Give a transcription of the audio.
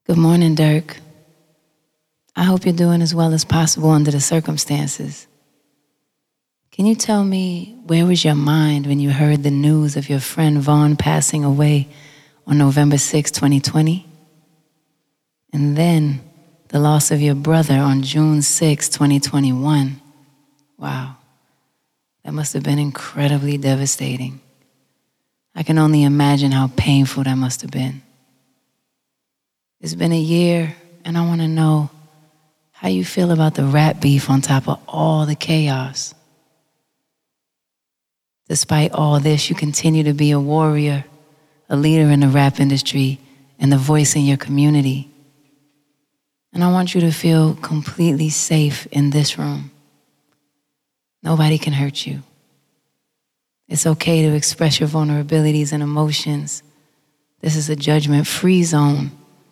Good morning, Dirk. I hope you're doing as well as possible under the circumstances. Can you tell me where was your mind when you heard the news of your friend Vaughn passing away on November 6, 2020? And then the loss of your brother on June 6, 2021. Wow, that must have been incredibly devastating. I can only imagine how painful that must have been. It's been a year, and I want to know how you feel about the rap beef on top of all the chaos. Despite all this, you continue to be a warrior, a leader in the rap industry, and a voice in your community. And I want you to feel completely safe in this room. Nobody can hurt you. It's okay to express your vulnerabilities and emotions. This is a judgment-free zone.